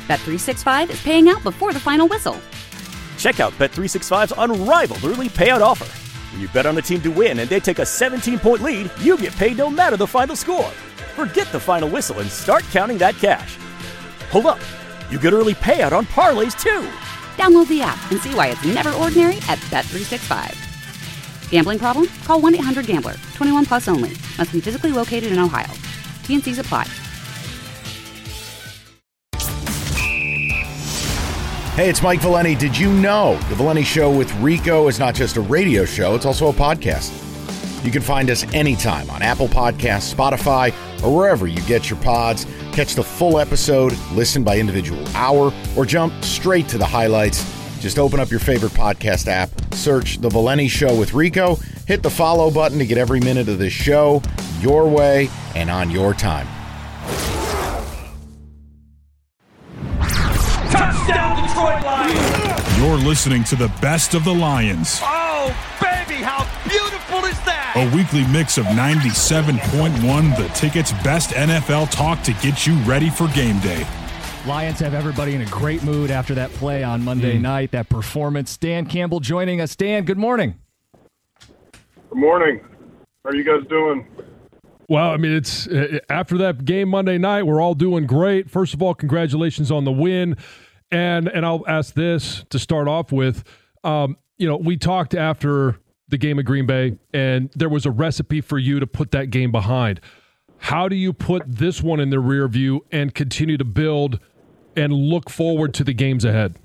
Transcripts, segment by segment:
Bet365 is paying out before the final whistle. Check out Bet365's unrivaled early payout offer. When you bet on a team to win and they take a 17-point lead, you get paid no matter the final score. Forget the final whistle and start counting that cash. Hold up. You get early payout on parlays, too. Download the app and see why it's never ordinary at Bet365. Gambling problem? Call 1-800-GAMBLER. 21 plus only. Must be physically located in Ohio. T&Cs apply. Hey, it's Mike Valeni. Did you know The Valeni Show with Rico is not just a radio show, it's also a podcast. You can find us anytime on Apple Podcasts, Spotify, or wherever you get your pods. Catch the full episode, listen by individual hour, or jump straight to the highlights. Just open up your favorite podcast app, search The Valeni Show with Rico, hit the follow button to get every minute of this show your way and on your time. Touchdown, Detroit Lions! You're listening to the best of the Lions. Oh, baby, how beautiful is that? A weekly mix of 97.1 The Ticket's best NFL talk to get you ready for game day. Lions have everybody in a great mood after that play on Monday night, that performance. Dan Campbell joining us. Dan, good morning. Good morning. How are you guys doing? Well, I mean, it's after that game Monday night, we're all doing great. First of all, congratulations on the win. And I'll ask this to start off with. We talked after the game at Green Bay, and there was a recipe for you to put that game behind. How do you put this one in the rear view and continue to build and look forward to the games ahead?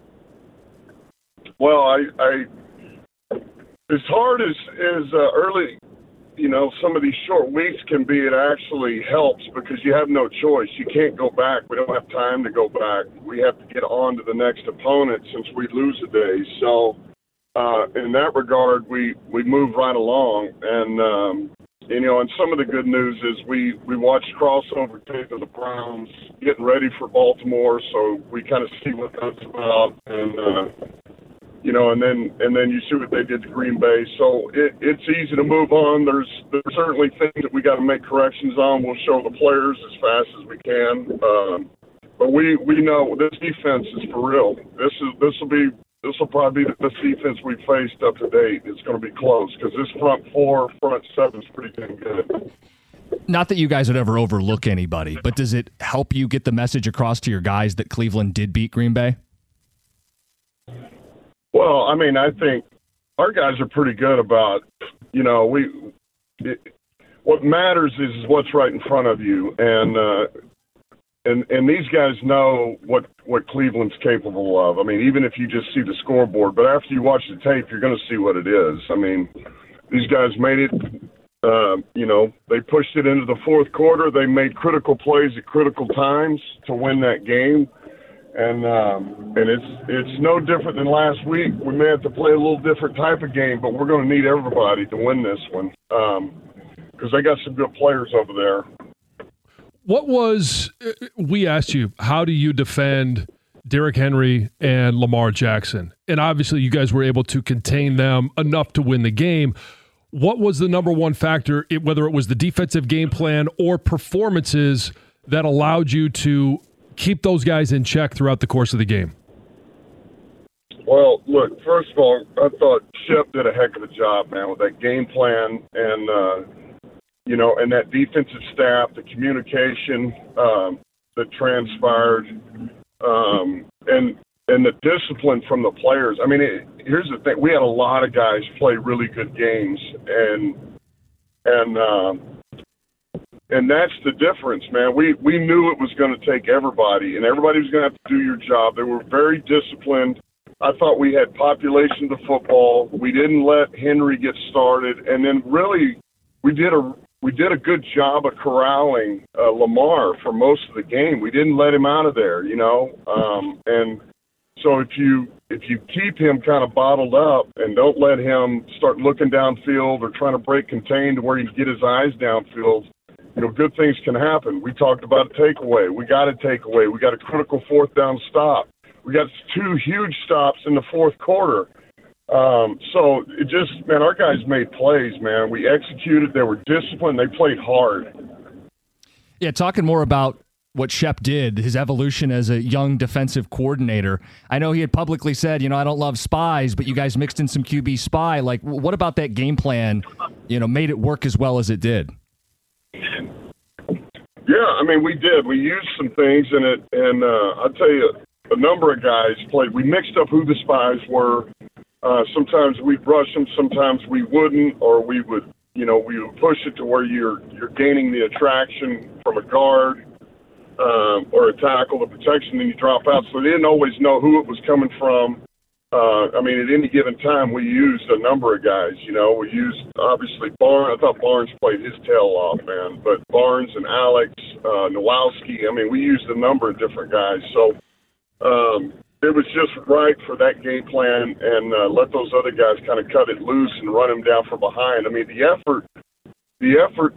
Well, I as hard as early, some of these short weeks can be, it actually helps because you have no choice. You can't go back. We don't have time to go back. We have to get on to the next opponent since we lose a day. So in that regard, we move right along. And, and some of the good news is we watched crossover tape of the Browns getting ready for Baltimore, so we kind of see what that's about. And, and then you see what they did to Green Bay. So it's easy to move on. There's certainly things that we got to make corrections on. We'll show the players as fast as we can. But we know this defense is for real. This will probably be the best defense we've faced up to date. It's going to be close because this front seven is pretty damn good. Not that you guys would ever overlook anybody, but does it help you get the message across to your guys that Cleveland did beat Green Bay? Well, I mean, I think our guys are pretty good about, what matters is what's right in front of you. And these guys know what Cleveland's capable of. I mean, even if you just see the scoreboard, but after you watch the tape, you're going to see what it is. I mean, these guys made it, they pushed it into the fourth quarter. They made critical plays at critical times to win that game. And it's no different than last week. We may have to play a little different type of game, but we're going to need everybody to win this one because they got some good players over there. We asked you, how do you defend Derrick Henry and Lamar Jackson? And obviously you guys were able to contain them enough to win the game. What was the number one factor, whether it was the defensive game plan or performances, that allowed you to keep those guys in check throughout the course of the game? Well, look, first of all, I thought Shep did a heck of a job, man, with that game plan and and that defensive staff, the communication that transpired, and the discipline from the players. I mean, here's the thing: we had a lot of guys play really good games, and that's the difference, man. We knew it was going to take everybody, and everybody was going to have to do your job. They were very disciplined. I thought we had population to football. We didn't let Henry get started, and then really we did a good job of corralling Lamar for most of the game. We didn't let him out of there, and so if you keep him kind of bottled up and don't let him start looking downfield or trying to break contain to where he can get his eyes downfield, good things can happen. We talked about a takeaway. We got a takeaway. We got a critical fourth down stop. We got two huge stops in the fourth quarter. So it just, man, our guys made plays, man. We executed. They were disciplined. They played hard. Yeah, talking more about what Shep did, his evolution as a young defensive coordinator. I know he had publicly said, I don't love spies, but you guys mixed in some QB spy. Like, what about that game plan, made it work as well as it did? Yeah, I mean, we did. We used some things in it, and I'll tell you, a number of guys played. We mixed up who the spies were. Sometimes we'd rush them, sometimes we wouldn't, or we would, we would push it to where you're gaining the attraction from a guard or a tackle, the protection, then you drop out. So they didn't always know who it was coming from. At any given time, we used a number of guys. We used, obviously, Barnes. I thought Barnes played his tail off, man. But Barnes and Alex, Nowalski, we used a number of different guys. So it was just right for that game plan and let those other guys kind of cut it loose and run them down from behind. The effort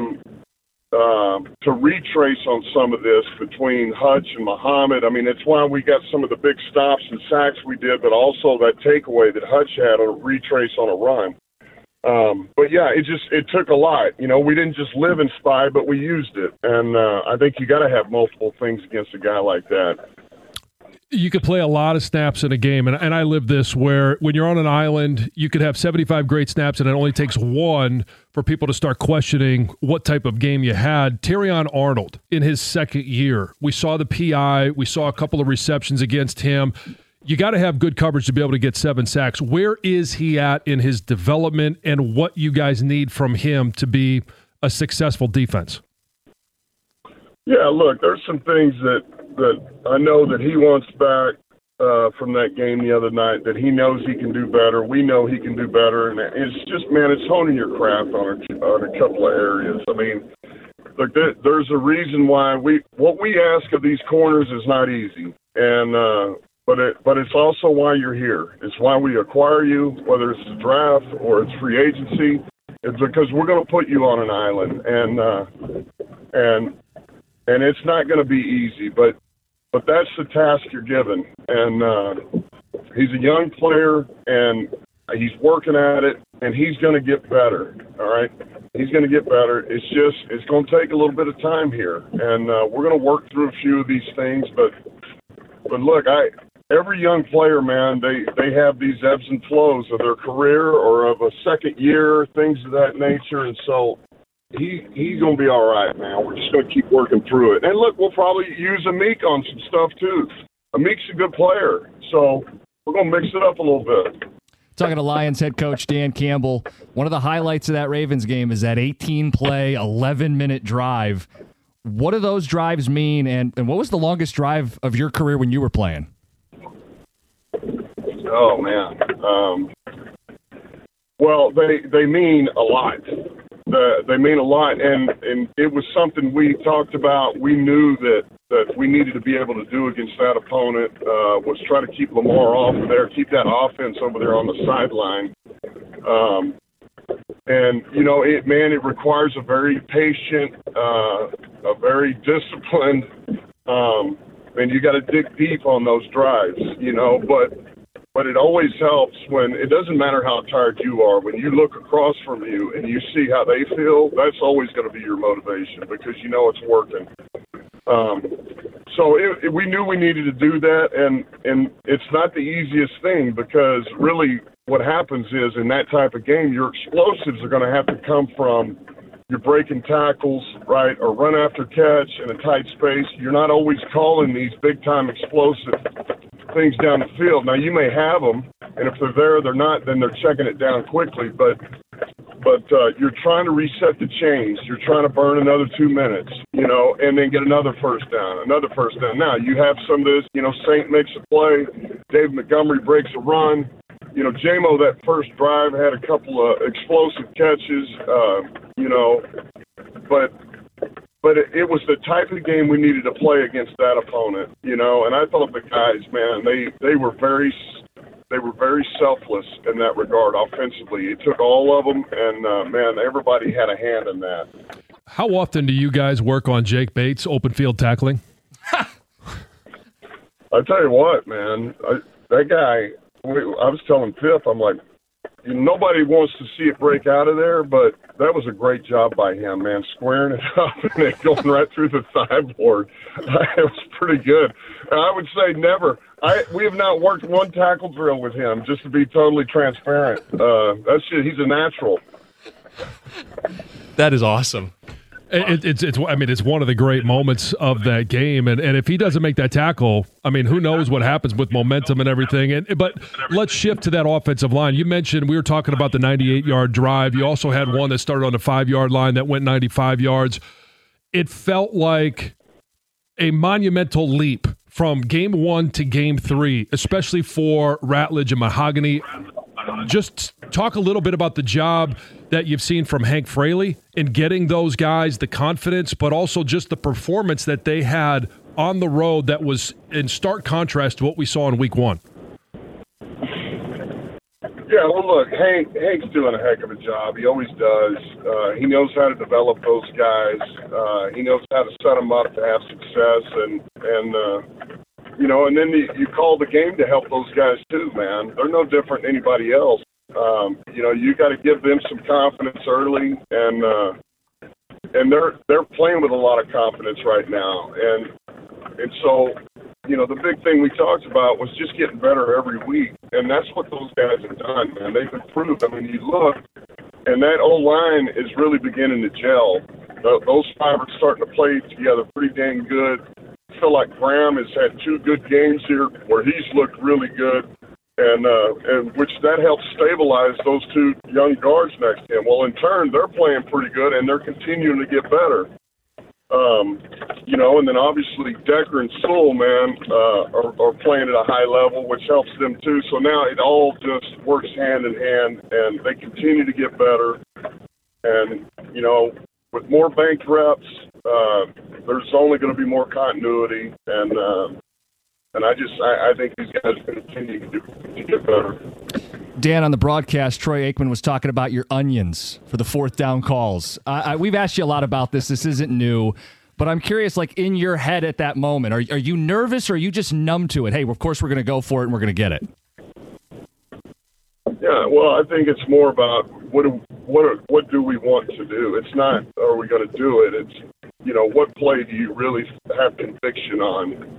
to retrace on some of this between Hutch and Muhammad. It's why we got some of the big stops and sacks we did, but also that takeaway that Hutch had on a retrace on a run. But yeah, it took a lot. We didn't just live in spy, but we used it. And I think you got to have multiple things against a guy like that. You could play a lot of snaps in a game, and I live this where when you're on an island, you could have 75 great snaps, and it only takes one for people to start questioning what type of game you had. Terrion Arnold, in his second year, we saw the PI, we saw a couple of receptions against him. You got to have good coverage to be able to get 7 sacks. Where is he at in his development, and what you guys need from him to be a successful defense? Yeah, look, there's some things that I know that he wants back from that game the other night, that he knows he can do better. We know he can do better. And it's just, man, it's honing your craft on a couple of areas. Look, there's a reason why what we ask of these corners is not easy. And but it's also why you're here. It's why we acquire you, whether it's the draft or it's free agency. It's because we're going to put you on an island. And it's not going to be easy, but that's the task you're given. And he's a young player, and he's working at it, and he's going to get better, all right? He's going to get better. It's going to take a little bit of time here, and we're going to work through a few of these things. But look, every young player, man, they have these ebbs and flows of their career or of a second year, things of that nature, and so he's going to be all right, man. We're just going to keep working through it. And look, we'll probably use Amik on some stuff too. Amik's a good player, so we're going to mix it up a little bit. Talking to Lions head coach Dan Campbell, one of the highlights of that Ravens game is that 18-play, 11-minute drive. What do those drives mean, and what was the longest drive of your career when you were playing? Oh, man. Well, they mean a lot. They mean a lot, and it was something we talked about. We knew that we needed to be able to do against that opponent, was try to keep Lamar off of there, keep that offense over there on the sideline. And, it requires a very patient, a very disciplined, and you got to dig deep on those drives, But it always helps when it doesn't matter how tired you are. When you look across from you and you see how they feel, that's always going to be your motivation because you know it's working. So we knew we needed to do that, and it's not the easiest thing because really what happens is in that type of game, your explosives are going to have to come from your breaking tackles, right, or run after catch in a tight space. You're not always calling these big-time explosive things down the field. Now, you may have them, and if they're there, they're not, then they're checking it down quickly. But you're trying to reset the chains. You're trying to burn another 2 minutes, and then get another first down. Now, you have some of this, Saint makes a play. David Montgomery breaks a run. J-Mo, that first drive, had a couple of explosive catches, But it was the type of game we needed to play against that opponent, And I thought the guys, man, they were very selfless in that regard offensively. It took all of them, and man, everybody had a hand in that. How often do you guys work on Jake Bates open field tackling? I tell you what, man, that guy. I was telling Pip, I'm like, nobody wants to see it break out of there, but that was a great job by him, man, squaring it up and then going right through the thigh board. It was pretty good. I would say never. We have not worked one tackle drill with him, just to be totally transparent. He's a natural. That is awesome. It's one of the great moments of that game, and if he doesn't make that tackle, I mean, who knows what happens with momentum and everything. But let's shift to that offensive line. You mentioned, we were talking about the 98-yard drive. You also had one that started on the 5-yard line that went 95 yards. It felt like a monumental leap from game 1 to game 3, especially for Ratledge and Mahogany. Just talk a little bit about the job that you've seen from Hank Fraley in getting those guys the confidence, but also just the performance that they had on the road that was in stark contrast to what we saw in week 1. Yeah, well, look, Hank's doing a heck of a job. He always does. He knows how to develop those guys. He knows how to set them up to have success, and then you call the game to help those guys too, man. They're no different than anybody else. You got to give them some confidence early, and they're playing with a lot of confidence right now, and so. The big thing we talked about was just getting better every week, and that's what those guys have done, man. They've improved. I mean, you look, and that O-line is really beginning to gel. Those five are starting to play together pretty dang good. I feel like Graham has had 2 good games here where he's looked really good, and which that helps stabilize those 2 young guards next to him. Well, in turn, they're playing pretty good, and they're continuing to get better. And then obviously Decker and Sewell, man, are playing at a high level, which helps them too. So now it all just works hand in hand, and they continue to get better. And, with more banked reps, there's only going to be more continuity. And I think these guys are going to continue to get better. Dan, on the broadcast, Troy Aikman was talking about your onions for the 4th down calls. We've asked you a lot about this. This isn't new. But I'm curious, like, in your head at that moment, are you nervous or are you just numb to it? Hey, of course we're going to go for it and we're going to get it. Yeah, well, I think it's more about what do we want to do. It's not, are we going to do it? It's, what play do you really have conviction on?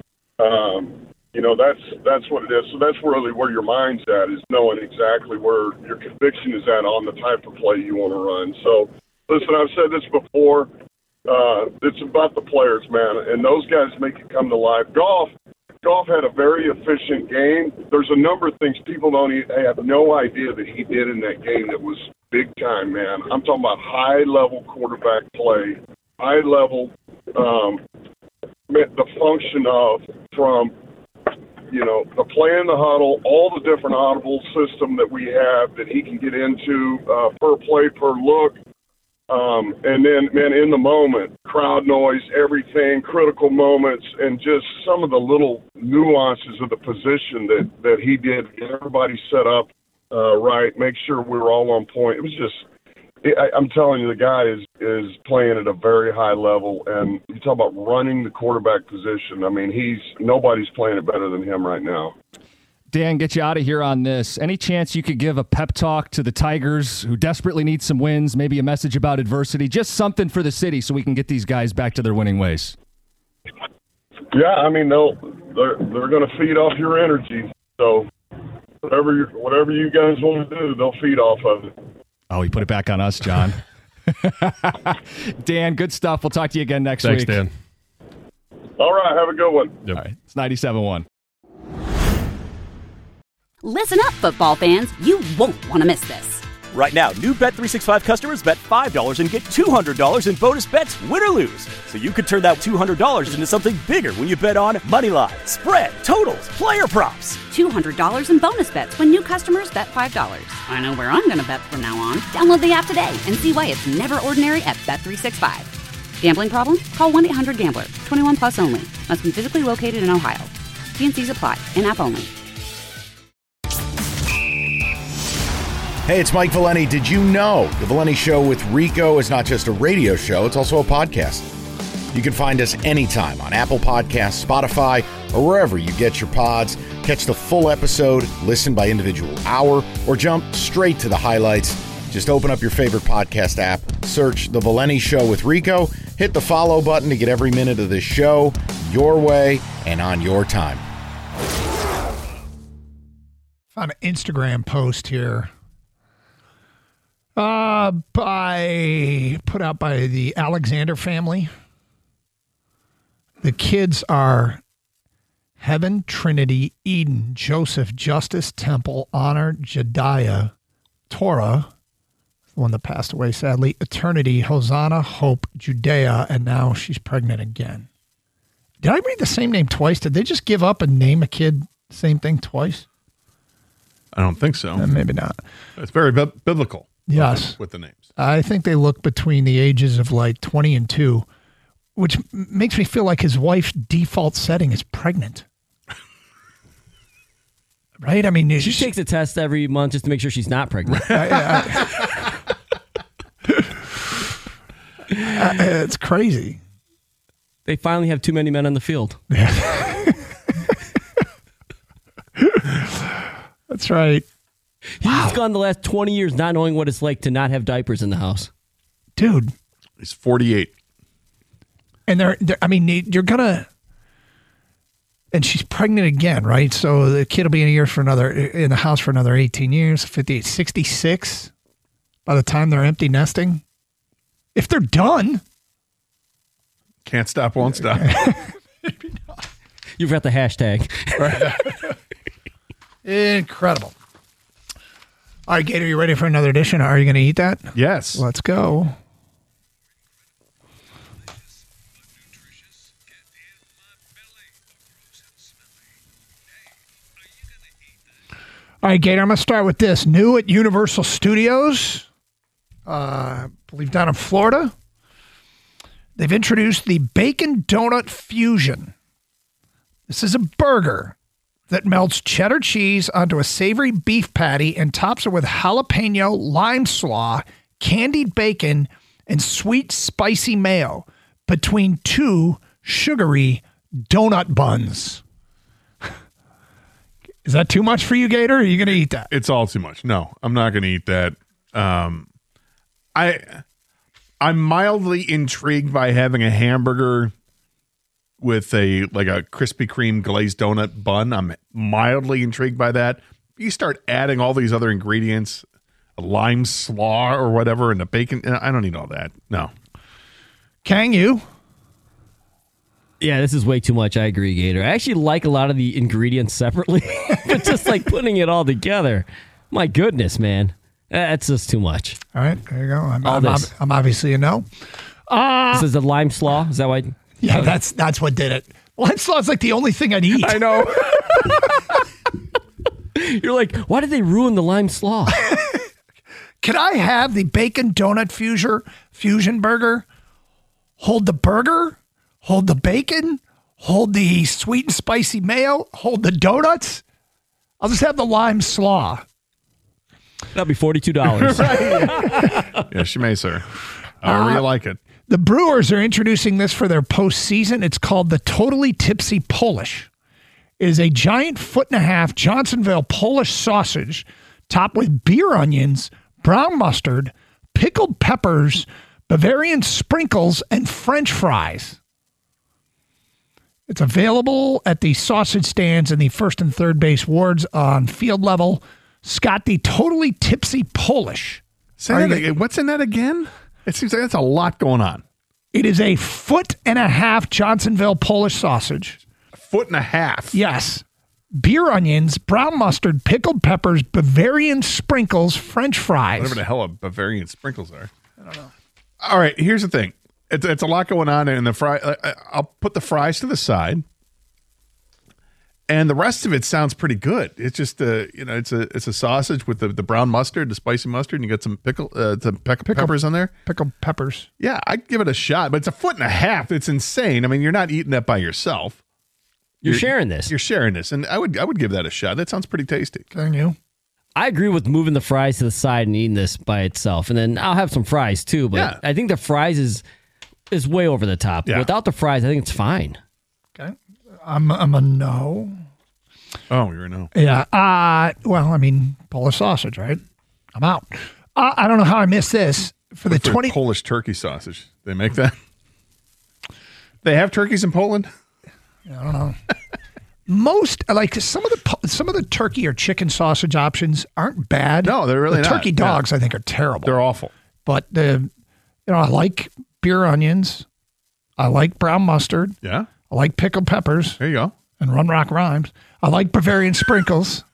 That's what it is. So that's really where your mind's at, is knowing exactly where your conviction is at on the type of play you want to run. So, listen, I've said this before. It's about the players, man, and those guys make it come to life. Goff had a very efficient game. There's a number of things people have no idea that he did in that game that was big time, man. I'm talking about high-level quarterback play, high-level, the function of from the play in the huddle, all the different audible system that we have that he can get into per play, per look. And then, man, in the moment, crowd noise, everything, critical moments, and just some of the little nuances of the position that he did, get everybody set up right, make sure we were all on point. It was just, I'm telling you, the guy is playing at a very high level, and you talk about running the quarterback position. I mean, nobody's playing it better than him right now. Dan, get you out of here on this. Any chance you could give a pep talk to the Tigers who desperately need some wins, maybe a message about adversity, just something for the city so we can get these guys back to their winning ways? Yeah, I mean, they're going to feed off your energy. So whatever you guys want to do, they'll feed off of it. Oh, you put it back on us, John. Dan, good stuff. We'll talk to you again next week. Thanks, Dan. All right, have a good one. Yep. All right, it's 97.1. Listen up, football fans. You won't want to miss this. Right now, new Bet365 customers bet $5 and get $200 in bonus bets, win or lose. So you could turn that $200 into something bigger when you bet on moneyline, spread, totals, player props. $200 in bonus bets when new customers bet $5. I know where I'm going to bet from now on. Download the app today and see why it's never ordinary at Bet365. Gambling problem? Call 1-800-GAMBLER. 21 plus only. Must be physically located in Ohio. T&Cs apply. In-app only. Hey, it's Mike Valeni. Did you know the Valeni Show with Rico is not just a radio show, it's also a podcast. You can find us anytime on Apple Podcasts, Spotify, or wherever you get your pods. Catch the full episode, listen by individual hour, or jump straight to the highlights. Just open up your favorite podcast app, search The Valenti Show with Rico, hit the follow button to get every minute of this show your way and on your time. Found an Instagram post here put out by the Alexander family. The kids are Heaven, Trinity, Eden, Joseph, Justice, Temple, Honor, Jediah, Torah, the one that passed away sadly, Eternity, Hosanna, Hope, Judea, and now she's pregnant again. Did I read the same name twice? Did they just give up and name a kid the same thing twice? I don't think so. Maybe not. It's very biblical. Yes. With the names. I think they look between the ages of like 20 and 2. Which makes me feel like his wife's default setting is pregnant. Right? I mean, she takes a test every month just to make sure she's not pregnant. It's crazy. They finally have too many men on the field. That's right. He's gone the last 20 years not knowing what it's like to not have diapers in the house. Dude. He's 48. And you're going to, and she's pregnant again, right? So the kid will be in the house for another 18 years, 58, 66 by the time they're empty nesting. If they're done. Can't stop, won't stop. Maybe not. You've got the hashtag. Right. Incredible. All right, Gator, you ready for another edition? Are you going to eat that? Yes. Let's go. All right, Gator, I'm going to start with this. New at Universal Studios, I believe down in Florida, they've introduced the Bacon Donut Fusion. This is a burger that melts cheddar cheese onto a savory beef patty and tops it with jalapeno, lime slaw, candied bacon, and sweet spicy mayo between two sugary donut buns. Is that too much for you, Gator? Or are you going to eat that? It's all too much. No, I'm not going to eat that. I'm mildly intrigued by having a hamburger with a Krispy Kreme glazed donut bun. I'm mildly intrigued by that. You start adding all these other ingredients, a lime slaw or whatever, and the bacon. I don't need all that. No. Kang, you? Yeah, this is way too much. I agree, Gator. I actually like a lot of the ingredients separately, but just like putting it all together, my goodness, man, that's just too much. All right, there you go. I'm obviously a no. This is the lime slaw. Is that why? Yeah, that's what did it. Lime slaw is like the only thing I'd eat. I know. You're like, why did they ruin the lime slaw? Can I have the bacon donut fusion burger? Hold the burger. Hold the bacon, hold the sweet and spicy mayo, hold the donuts. I'll just have the lime slaw. That'll be $42. Right. Yes, you may, sir. However you like it. The Brewers are introducing this for their postseason. It's called the Totally Tipsy Polish. It is a giant 1.5-foot Johnsonville Polish sausage topped with beer onions, brown mustard, pickled peppers, Bavarian sprinkles, and French fries. It's available at the sausage stands in the first and third base wards on field level. Scott, the Totally Tipsy Polish. What's in that again? It seems like that's a lot going on. It is a 1.5-foot Johnsonville Polish sausage. 1.5 feet? Yes. Beer onions, brown mustard, pickled peppers, Bavarian sprinkles, French fries. Whatever the hell a Bavarian sprinkles are. I don't know. All right, here's the thing. It's a lot going on in the fry. I'll put the fries to the side, and the rest of it sounds pretty good. It's just it's a sausage with the brown mustard, the spicy mustard, and you got some peppers on there. Pickled peppers. Yeah, I'd give it a shot, but it's 1.5 feet. It's insane. I mean, you're not eating that by yourself. You're sharing this. You're sharing this, and I would give that a shot. That sounds pretty tasty. Can you? I agree with moving the fries to the side and eating this by itself, and then I'll have some fries too. But yeah. I think the fries is is way over the top. Yeah. Without the fries, I think it's fine. Okay. I'm a no. Oh, you're a no. Yeah. Well, I mean, Polish sausage, right? I'm out. I don't know how I missed this. For the 20 Polish turkey sausage. They make that? They have turkeys in Poland? I don't know. Most like some of the turkey or chicken sausage options aren't bad. No, they're really the not. Turkey dogs, I think, are terrible. They're awful. But I like beer onions. I like brown mustard. Yeah. I like pickled peppers. There you go. And Run Rock Rhymes. I like Bavarian sprinkles.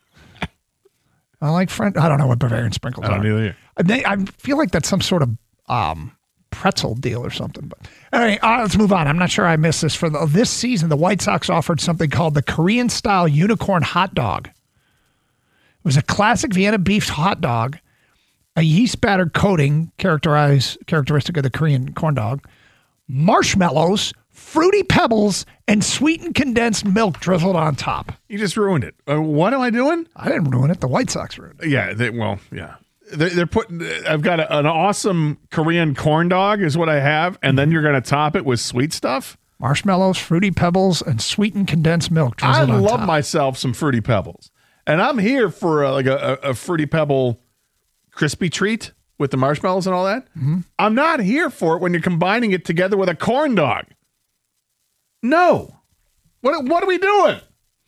I like French. I don't know what Bavarian sprinkles are. I don't either. I feel like that's some sort of pretzel deal or something. But all right, let's move on. I'm not sure I missed this. For this season, the White Sox offered something called the Korean-style unicorn hot dog. It was a classic Vienna beef hot dog, a yeast-battered coating characteristic of the Korean corn dog, marshmallows, fruity pebbles, and sweetened condensed milk drizzled on top. You just ruined it. What am I doing? I didn't ruin it. The White Sox ruined it. Yeah. Yeah. They're putting. I've got an awesome Korean corn dog is what I have, and then you're going to top it with sweet stuff. Marshmallows, fruity pebbles, and sweetened condensed milk drizzled on top. I love myself some fruity pebbles, and I'm here for a fruity pebble crispy treat with the marshmallows and all that. Mm-hmm. I'm not here for it when you're combining it together with a corn dog. No, what are we doing?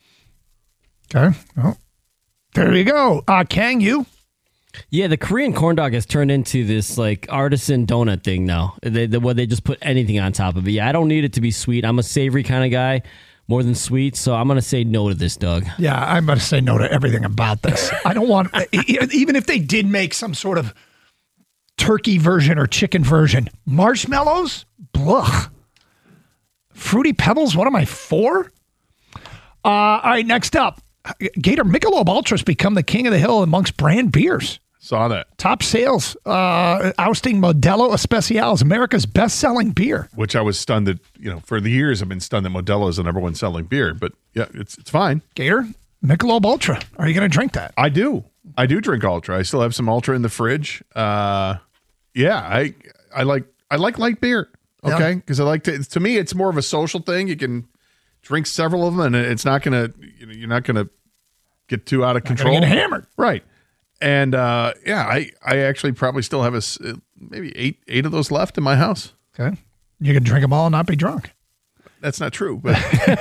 Okay, well, there you go. Kang, you. Yeah, the Korean corn dog has turned into this like artisan donut thing now, where they just put anything on top of it. Yeah, I don't need it to be sweet. I'm a savory kind of guy, more than sweet, so I'm going to say no to this, Doug. Yeah, I'm going to say no to everything about this. I don't want, even if they did make some sort of turkey version or chicken version, marshmallows, blah. Fruity Pebbles, what am I for? All right, next up. Gator, Michelob Ultra's become the king of the hill amongst brand beers. Saw that. Top sales, ousting Modelo Especial as America's best-selling beer. Which I was stunned that, for the years I've been stunned that Modelo is the number one selling beer. But yeah, it's fine. Gator, Michelob Ultra. Are you going to drink that? I do. I do drink Ultra. I still have some Ultra in the fridge. I like light beer. Okay, because I like to me, it's more of a social thing. You can drink several of them, and it's not gonna, you're not gonna get too out of control. Get hammered, right? And I actually probably still have maybe eight of those left in my house. Okay, you can drink them all and not be drunk. That's not true, but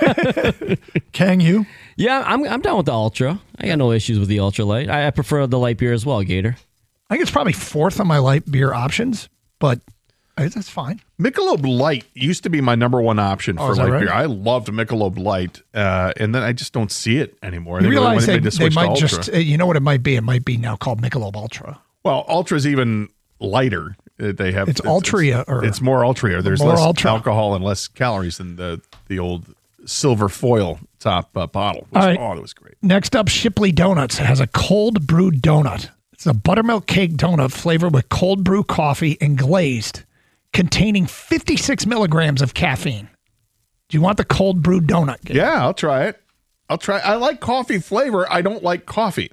can you? Yeah, I'm down with the Ultra. I got no issues with the Ultra Light. I prefer the light beer as well, Gator. I think it's probably fourth on my light beer options, but that's fine. Michelob Light used to be my number one option for light beer. I loved Michelob Light, and then I just don't see it anymore. You realize they might just, you know what it might be? It might be now called Michelob Ultra. Well, Ultra's even lighter. They have it's Ultria. It's more Ultria. There's less alcohol and less calories than the old silver foil top bottle. All right. Oh, that was great. Next up, Shipley Donuts has a cold brewed donut. It's a buttermilk cake donut flavored with cold brew coffee and glazed, containing 56 milligrams of caffeine. Do you want the cold brewed donut? Yeah, I'll try it. I like coffee flavor. I don't like coffee.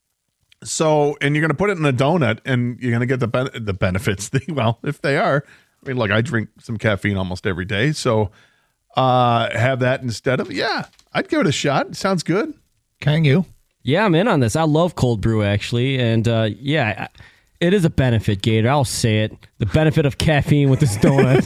So, and you're going to put it in a donut, and you're going to get the benefits. Well, if they are. I mean, look, I drink some caffeine almost every day. So, have that instead of, I'd give it a shot. It sounds good. Can you? Yeah, I'm in on this. I love cold brew, actually. And, it is a benefit, Gator. I'll say it. The benefit of caffeine with this donut.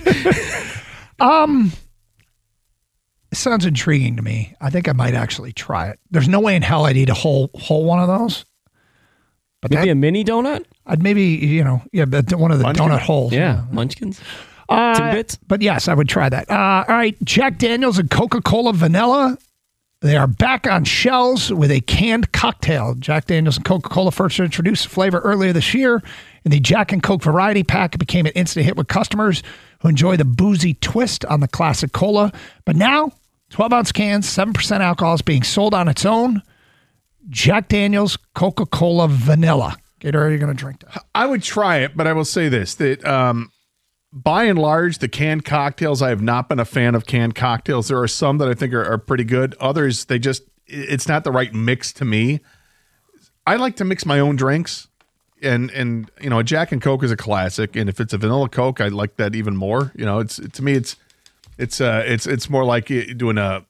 It sounds intriguing to me. I think I might actually try it. There's no way in hell I'd eat a whole one of those. But maybe a mini donut? I'd maybe, but one of the donut holes. Yeah, Munchkins. Tidbits. But yes, I would try that. All right, Jack Daniels and Coca-Cola Vanilla. They are back on shelves with a canned cocktail. Jack Daniels and Coca-Cola first introduced the flavor earlier this year in the Jack and Coke variety pack. It became an instant hit with customers who enjoy the boozy twist on the classic cola. But now, 12-ounce cans, 7% alcohol is being sold on its own. Jack Daniels Coca-Cola Vanilla. Gator, are you going to drink that? I would try it, but I will say this, that by and large, the canned cocktails, I have not been a fan of canned cocktails. There are some that I think are pretty good. Others, it's not the right mix to me. I like to mix my own drinks. and you know, a Jack and Coke is a classic, and if it's a vanilla Coke, I like that even more. You know, to me it's more like doing a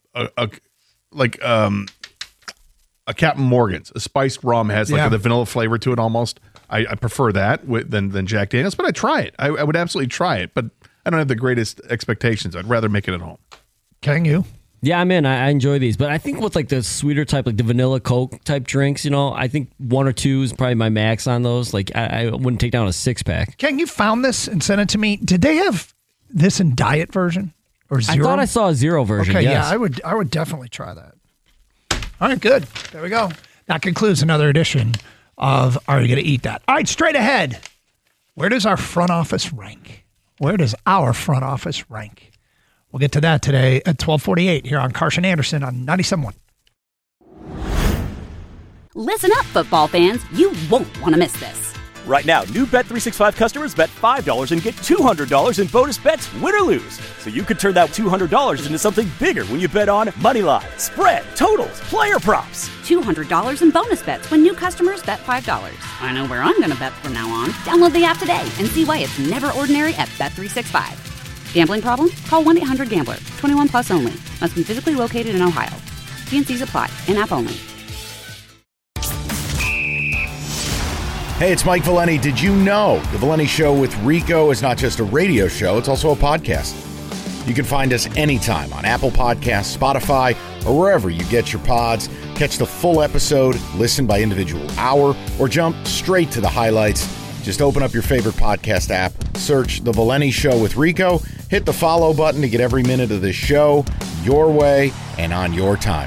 Captain Morgan's. A spiced rum has like the vanilla flavor to it almost. I prefer that than Jack Daniels, but I try it. I would absolutely try it, but I don't have the greatest expectations. I'd rather make it at home. Can you? Yeah, I'm in. I enjoy these, but I think with like the sweeter type, like the vanilla Coke type drinks, you know, I think 1 or 2 is probably my max on those. Like I wouldn't take down a 6-pack. Ken, you found this and sent it to me. Did they have this in diet version or zero? I thought I saw a zero version. Okay, yes. yeah, I would definitely try that. All right, good. There we go. That concludes another edition of Are You Going to Eat That? All right, straight ahead. Where does our front office rank? Where does our front office rank? We'll get to that today at 12:48 here on Carson Anderson on 97.1. Listen up, football fans. You won't want to miss this. Right now, new Bet365 customers bet $5 and get $200 in bonus bets, win or lose. So you could turn that $200 into something bigger when you bet on moneyline, spread, totals, player props. $200 in bonus bets when new customers bet $5. I know where I'm going to bet from now on. Download the app today and see why it's never ordinary at Bet365. Gambling problem? Call 1-800-GAMBLER. 21 plus only. Must be physically located in Ohio. T&Cs apply. In-app only. Hey, it's Mike Valeni. Did you know The Valeni Show with Rico is not just a radio show, it's also a podcast. You can find us anytime on Apple Podcasts, Spotify, or wherever you get your pods. Catch the full episode, listen by individual hour, or jump straight to the highlights. Just open up your favorite podcast app, search The Valeni Show with Rico, hit the follow button to get every minute of this show your way and on your time.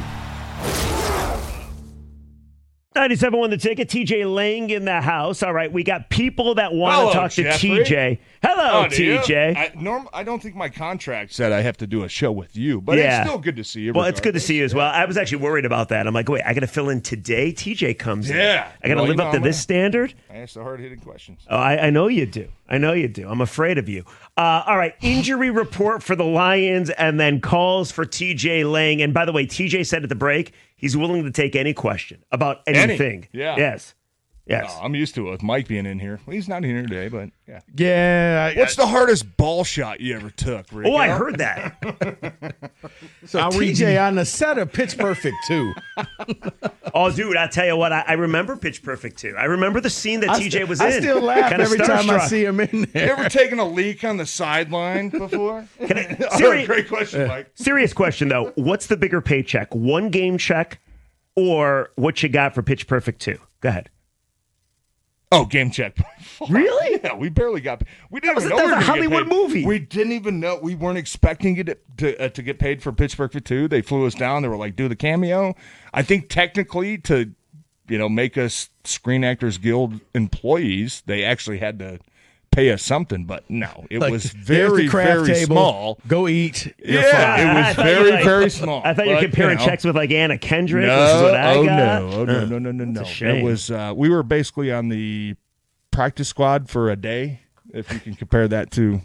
97.1 The Ticket. TJ Lang in the house. All right, we got people that want to talk Jeffrey. to TJ. Hello, TJ. I don't think my contract said I have to do a show with you, but it's still good to see you. Well, it's good to see you as well. I was actually worried about that. I'm like, wait, I got to fill in today? TJ comes in. I got to live up to this standard? I ask the hard-hitting questions. Oh, I know you do. I know you do. I'm afraid of you. All right, injury report for the Lions and then calls for TJ Lang. And by the way, TJ said at the break, he's willing to take any question about anything. Yeah. Yes. Oh, I'm used to it with Mike being in here. Well, he's not in here today, but yeah. Yeah. What's the hardest ball shot you ever took, Rick? Oh, I heard that. So TJ on the set of Pitch Perfect 2. Oh, dude, I tell you what, I remember Pitch Perfect 2. I remember the scene that TJ was in. I still laugh Kinda every time I starstruck. see him in there. You ever taken a leak on the sideline before? Great question, Mike. Serious question, though. What's the bigger paycheck, one game check or what you got for Pitch Perfect 2? Go ahead. Oh, game check. Really? Yeah, we barely got. We didn't even know That we was were a gonna get Hollywood paid. movie. We didn't even know. We weren't expecting it to get paid for Pitch Perfect 2. They flew us down. They were like, "Do the cameo." I think technically to, make us Screen Actors Guild employees, they actually had to pay us something. But no, it Like, was here's very, the craft very table. small. Go eat. Yeah, I it was thought very, you were very small. I thought you were But, comparing know. checks with like Anna Kendrick. No, This is what I got. No. a shame. It was. We were basically on the practice squad for a day. If you can compare that to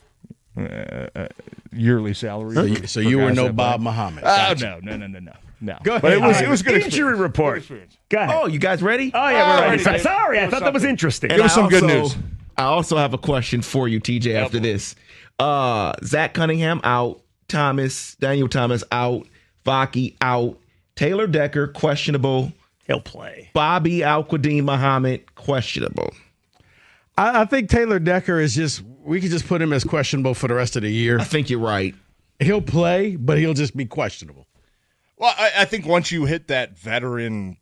yearly salary. So you were no Bob Muhammad. Oh Gotcha. no. Go But ahead. it was good Injury report. Go ahead. Oh, you guys ready? Oh, yeah, we're ready. ready. Sorry, I thought that was interesting. And Give us some good also- news. I also have a question for you, TJ, after this. Zach Cunningham out. Daniel Thomas out. Vaki out. Taylor Decker, questionable. He'll play. Bobby Al-Qadim Muhammad, questionable. I think Taylor Decker we could just put him as questionable for the rest of the year. I think you're right. He'll play, but he'll just be questionable. Well, I think once you hit that veteran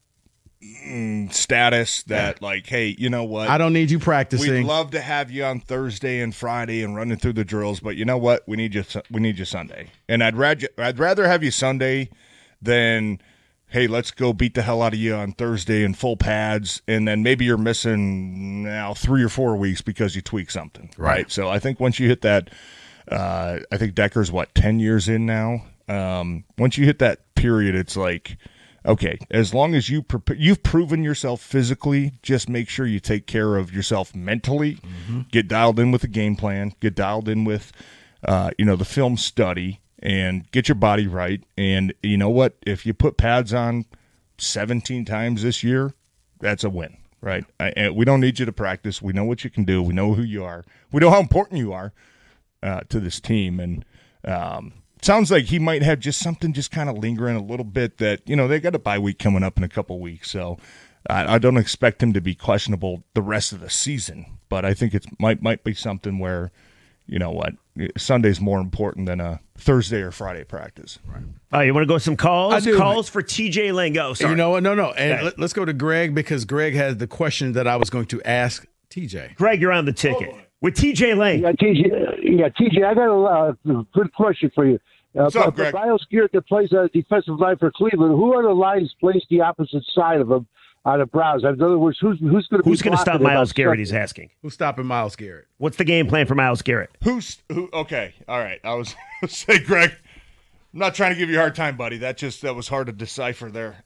status, that like, hey, you know what? I don't need you practicing. We'd love to have you on Thursday and Friday and running through the drills, but you know what? We need you Sunday. And I'd rather have you Sunday than, hey, let's go beat the hell out of you on Thursday in full pads, and then maybe you're missing now 3 or 4 weeks because you tweak something, right? So I think once you hit that, I think Decker's 10 years in now. Once you hit that period, it's like, okay, as long as you've proven yourself physically, just make sure you take care of yourself mentally. Mm-hmm. Get dialed in with the game plan. Get dialed in with, the film study, and get your body right. And you know what? If you put pads on 17 times this year, that's a win. right? And we don't need you to practice. We know what you can do. We know who you are. We know how important you are to this team. And sounds like he might have just something just kind of lingering a little bit that, they got a bye week coming up in a couple weeks. So I don't expect him to be questionable the rest of the season. But I think it might be something where, Sunday's more important than a Thursday or Friday practice. Right. You want to go some calls? I do. Calls for TJ Lang. Go. Sorry. You know what? No. And let's go to Greg because Greg has the question that I was going to ask TJ. Greg, you're on the ticket with TJ Lang. Yeah, TJ, I got a good question for you. What's up, Greg? Myles Garrett that plays defensive line for Cleveland. Who are the lines placed the opposite side of him on the Browns? In other words, who's going to stop Myles Garrett? He's asking. Who's stopping Myles Garrett? What's the game plan for Myles Garrett? Who? Okay, all right. I was going to say, Greg, I'm not trying to give you a hard time, buddy. That was hard to decipher there.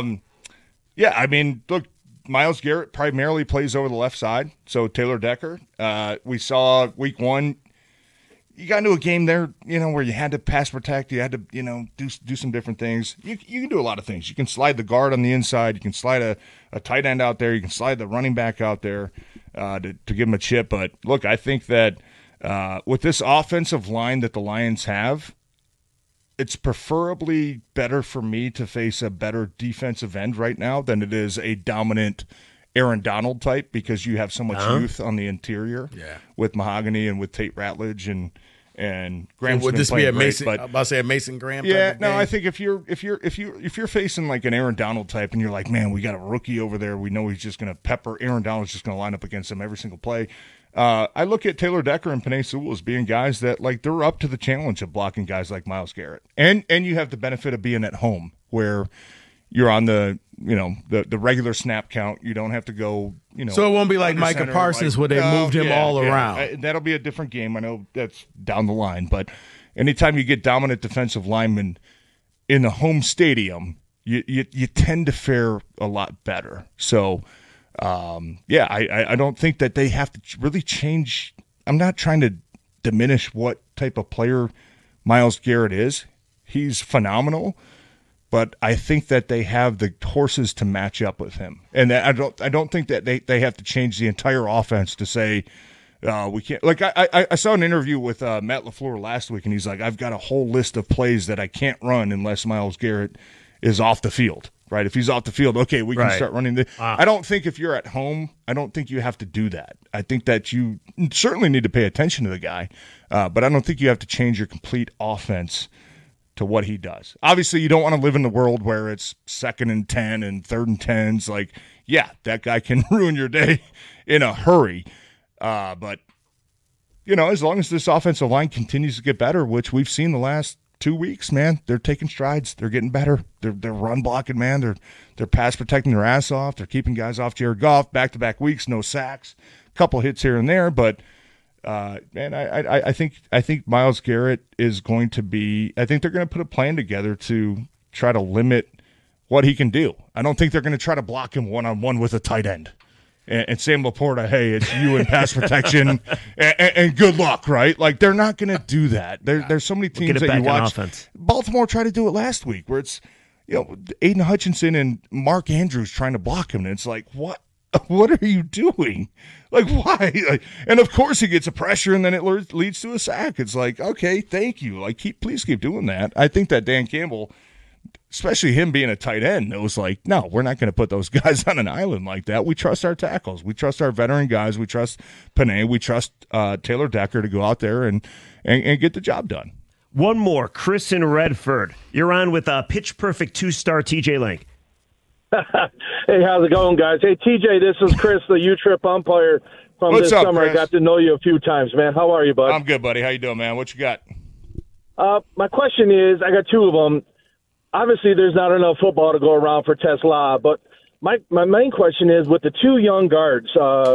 Yeah, I mean, look, Myles Garrett primarily plays over the left side. So Taylor Decker, we saw week 1. You got into a game there, where you had to pass protect. You had to, do some different things. You can do a lot of things. You can slide the guard on the inside. You can slide a tight end out there. You can slide the running back out there to give him a chip. But, look, I think that with this offensive line that the Lions have, it's preferably better for me to face a better defensive end right now than it is a dominant Aaron Donald type because you have so much youth on the interior with Mahogany and with Tate Ratledge and Graham's would this be a Mason? But, I'm about to say a Mason Graham. Yeah, type of no, game? I think if you're facing like an Aaron Donald type and you're like, man, we got a rookie over there, we know he's just going to pepper. Aaron Donald's just going to line up against him every single play. I look at Taylor Decker and Penei Sewell as being guys that like they're up to the challenge of blocking guys like Myles Garrett, and you have the benefit of being at home where you're on the the regular snap count. You don't have to go, So it won't be like Micah Parsons where they moved him all around. That'll be a different game. I know that's down the line, but anytime you get dominant defensive linemen in the home stadium, you tend to fare a lot better. So, I don't think that they have to really change. I'm not trying to diminish what type of player Myles Garrett is. He's phenomenal. But I think that they have the horses to match up with him, and I don't think that they have to change the entire offense to say we can't. Like I saw an interview with Matt LaFleur last week, and he's like, I've got a whole list of plays that I can't run unless Myles Garrett is off the field. Right? If he's off the field, okay, we can start running. I don't think if you're at home, I don't think you have to do that. I think that you certainly need to pay attention to the guy, but I don't think you have to change your complete offense to what he does. Obviously, you don't want to live in the world where it's 2nd and 10 and 3rd and 10s. Like, yeah, that guy can ruin your day in a hurry. But, as long as this offensive line continues to get better, which we've seen the last 2 weeks, man, they're taking strides. They're getting better. They're run blocking, man. They're pass protecting their ass off. They're keeping guys off Jared Goff. Back-to-back weeks, no sacks. A couple hits here and there, but man, I think Myles Garrett is going to be. I think they're going to put a plan together to try to limit what he can do. I don't think they're going to try to block him one-on-one with a tight end. And Sam Laporta, hey, it's you in pass protection, and good luck, right? Like they're not going to do that. There's so many teams that you watch. Baltimore tried to do it last week, where it's Aiden Hutchinson and Mark Andrews trying to block him, and it's like what? What are you doing? Like, why? And of course he gets a pressure, and then it leads to a sack. It's like, okay, thank you. Like, please keep doing that. I think that Dan Campbell, especially him being a tight end, knows like, no, we're not going to put those guys on an island like that. We trust our tackles. We trust our veteran guys. We trust Penei. We trust Taylor Decker to go out there and get the job done. One more, Chris in Redford. You're on with a pitch perfect 2-star TJ Lang. Hey, how's it going, guys? Hey, TJ, this is Chris, the U-Trip umpire from What's this up, summer. Chris? I got to know you a few times, man. How are you, bud? I'm good, buddy. How you doing, man? What you got? My question is, I got two of them. Obviously, there's not enough football to go around for Tesla, but my main question is with the two young guards,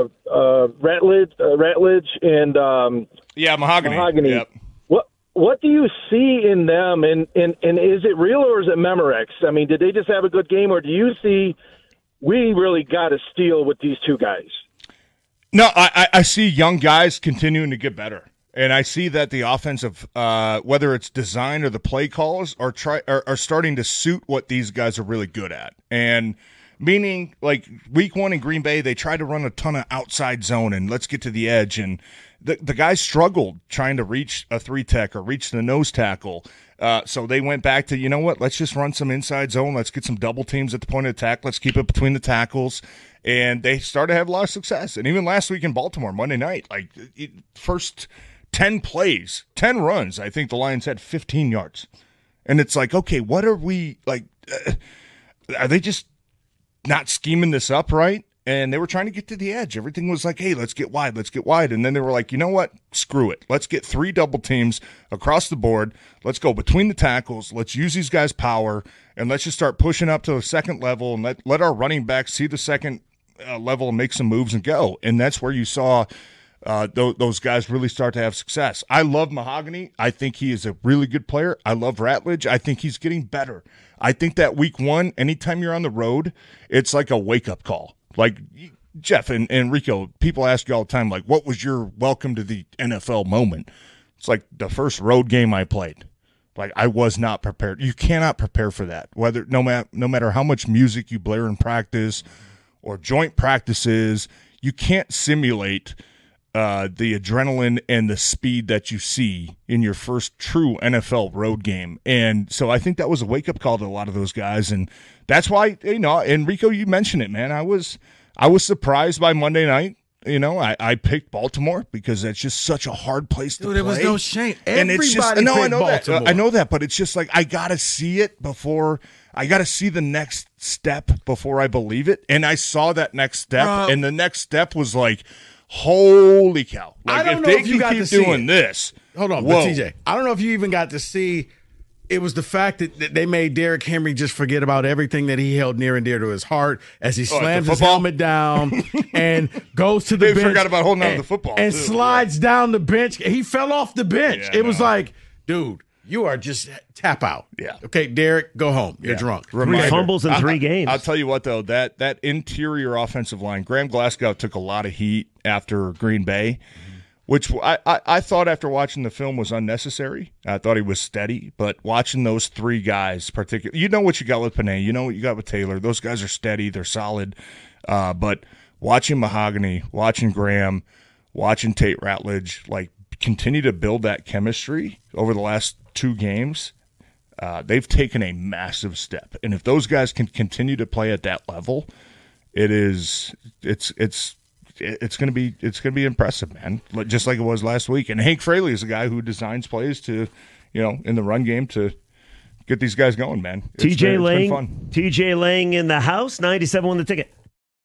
Ratledge and Mahogany. Yep. What do you see in them, and is it real or is it Memorex? I mean, did they just have a good game, or do you see we really got to steal with these two guys? No, I see young guys continuing to get better. And I see that the offensive, whether it's design or the play calls, are starting to suit what these guys are really good at. And Meaning, like, week 1 in Green Bay, they tried to run a ton of outside zone and let's get to the edge. And the guys struggled trying to reach a 3-tech or reach the nose tackle. So they went back to, you know what, let's just run some inside zone. Let's get some double teams at the point of attack. Let's keep it between the tackles. And they started to have a lot of success. And even last week in Baltimore, Monday night, like, first 10 plays, 10 runs, I think the Lions had 15 yards. And it's like, okay, what are we, like, are they just not scheming this up right? And they were trying to get to the edge. Everything was like, hey, let's get wide, let's get wide. And then they were like, you know what? Screw it. Let's get 3 double teams across the board. Let's go between the tackles. Let's use these guys' power, and let's just start pushing up to the second level and let our running backs see the second level and make some moves and go. And that's where you saw those guys really start to have success. I love Mahogany. I think he is a really good player. I love Ratledge. I think he's getting better. I think that week 1, anytime you're on the road, it's like a wake-up call. Like, Jeff and Rico, people ask you all the time, like, what was your welcome to the NFL moment? It's like the first road game I played. Like, I was not prepared. You cannot prepare for that. Whether no matter how much music you blare in practice or joint practices, you can't simulate the adrenaline and the speed that you see in your first true NFL road game. And so I think that was a wake-up call to a lot of those guys. And that's why, you know, and Rico, you mentioned it, man. I was surprised by Monday night. You know, I picked Baltimore because that's just such a hard place to play. There was no shame. And Everybody it's just, picked I know Baltimore. that. I know that, but it's just like, I got to see it before. I got to see the next step before I believe it. And I saw that next step, and the next step was like, holy cow. Like, I don't if know they if you got keep to see doing it. this. Hold on, whoa. but TJ, I don't know if you even got to see. It was the fact that they made Derrick Henry just forget about everything that he held near and dear to his heart as he slams his helmet down and goes to the bench. They forgot about holding on to the football, and too. slides down the bench. He fell off the bench. Yeah, it was like, dude, you are just tap out. Yeah. Okay, Derrick, go home. You're drunk. Three fumbles in 3 games. I'll tell you what, though, that interior offensive line, Graham Glasgow took a lot of heat after Green Bay, which I thought after watching the film was unnecessary. I thought he was steady, but watching those 3 guys, particularly, you know what you got with Panay, you know what you got with Taylor. Those guys are steady, they're solid. But watching Mahogany, watching Graham, watching Tate Ratledge, like, continue to build that chemistry over the last 2 games, they've taken a massive step. And if those guys can continue to play at that level, it's going to be impressive, man. Just like it was last week. And Hank Fraley is a guy who designs plays to, you know, in the run game to get these guys going, man. TJ It's Lang, been fun. TJ Lang in the house. 97 The Ticket.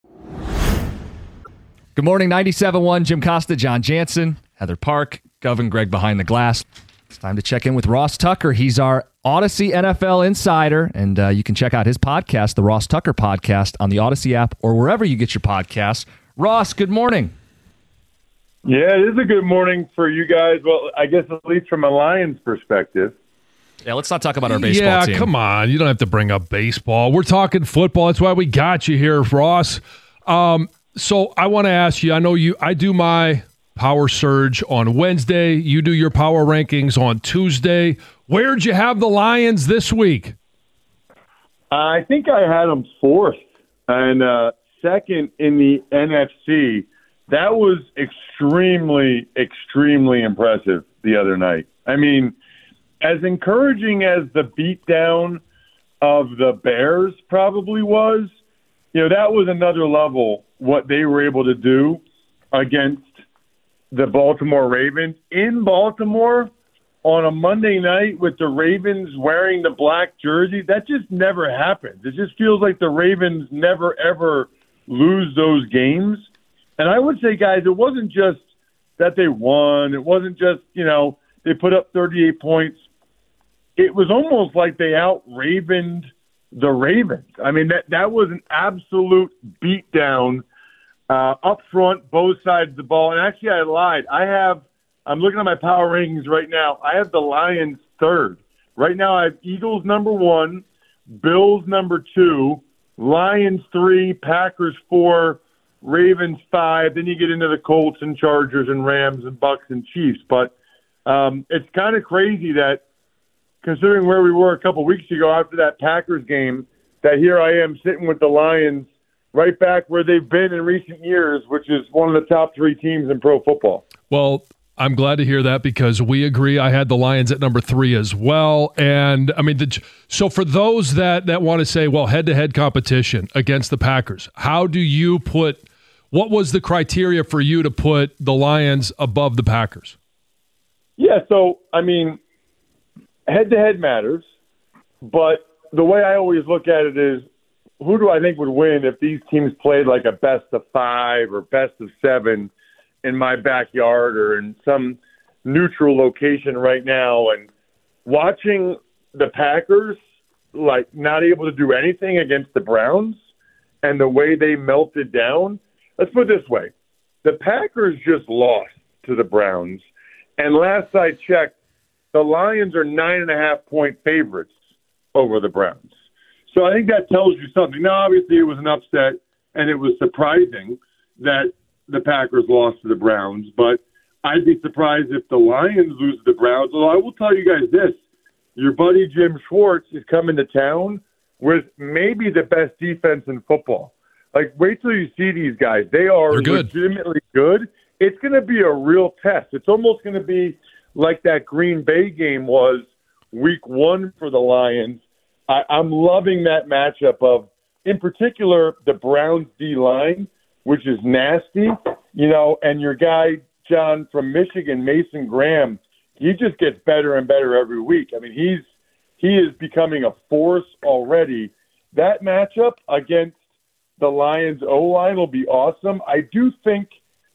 Good morning, 97.1, Jim Costa, John Jansen, Heather Park, Govin, Greg behind the glass. It's time to check in with Ross Tucker. He's our Odyssey NFL insider, and you can check out his podcast, the Ross Tucker Podcast, on the Odyssey app or wherever you get your podcasts. Ross, good morning. Yeah, it is a good morning for you guys. Well, I guess at least from a Lions perspective. Yeah, let's not talk about our baseball team. Yeah, come on. You don't have to bring up baseball. We're talking football. That's why we got you here, Ross. So I want to ask you, I do my Power Surge on Wednesday. You do your power rankings on Tuesday. Where'd you have the Lions this week? I think I had them 4th and second in the NFC. That was extremely, extremely impressive the other night. I mean, as encouraging as the beatdown of the Bears probably was, you know, that was another level what they were able to do against the Baltimore Ravens in Baltimore on a Monday night with the Ravens wearing the black jersey. That just never happens. It just feels like the Ravens never, ever lose those games. And I would say, guys, it wasn't just that they won. It wasn't just, you know, they put up 38 points. It was almost like they out-Ravened the Ravens. I mean, that was an absolute beatdown up front, both sides of the ball. And actually, I lied. I'm looking at my power rankings right now. I have the Lions 3rd. Right now, I have Eagles number 1, Bills number 2, Lions 3, Packers 4, Ravens 5. Then you get into the Colts and Chargers and Rams and Bucks and Chiefs. But it's kind of crazy that, considering where we were a couple weeks ago after that Packers game, that here I am sitting with the Lions right back where they've been in recent years, which is one of the top 3 teams in pro football. Well, I'm glad to hear that because we agree. I had the Lions at number 3 as well. And, I mean, so for those that want to say, well, head-to-head competition against the Packers, how do you what was the criteria for you to put the Lions above the Packers? Yeah, so, I mean, head-to-head matters, but the way I always look at it is, who do I think would win if these teams played like a best of 5 or best of 7 in my backyard or in some neutral location right now? And watching the Packers, like, not able to do anything against the Browns and the way they melted down, let's put it this way. The Packers just lost to the Browns. And last I checked, the Lions are 9.5-point favorites over the Browns. So I think that tells you something. Now, obviously, it was an upset, and it was surprising that the Packers lost to the Browns. But I'd be surprised if the Lions lose to the Browns. Although I will tell you guys this. Your buddy Jim Schwartz is coming to town with maybe the best defense in football. Like, wait till you see these guys. They're legitimately good. It's going to be a real test. It's almost going to be like that Green Bay game was week 1 for the Lions. I'm loving that matchup of, in particular, the Browns D-line, which is nasty, and your guy, John, from Michigan, Mason Graham, he just gets better and better every week. I mean, he is becoming a force already. That matchup against the Lions O-line will be awesome. I do think,